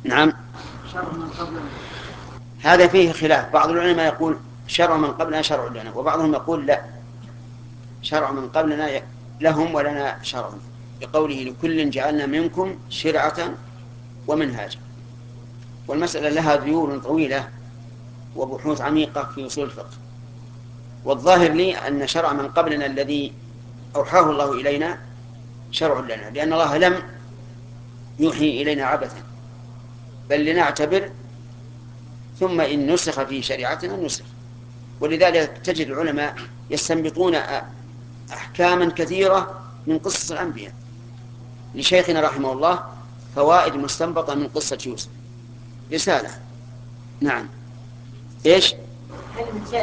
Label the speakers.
Speaker 1: نعم.
Speaker 2: شرع من قبلنا.
Speaker 1: هذا فيه خلاف، بعض العلماء يقول شرع من قبلنا شرع لنا، وبعضهم يقول لا، شرع من قبلنا لهم ولنا شرع، لقوله لكل جعلنا منكم شرعة ومنهاجا. والمسألة لها ذيول طويلة وبحوث عميقة في أصول الفقه، والظاهر لي أن شرع من قبلنا الذي أوحاه الله إلينا شرع لنا، لأن الله لم يوحي إلينا عبثا، بل لنعتبر، ثم إن نسخ في شريعتنا نسخ. ولذلك تجد العلماء يستنبطون أحكاما كثيرة من قصص الأنبياء. لشيخنا رحمه الله فوائد مستنبطة من قصة يوسف، رسالة. نعم. إيش؟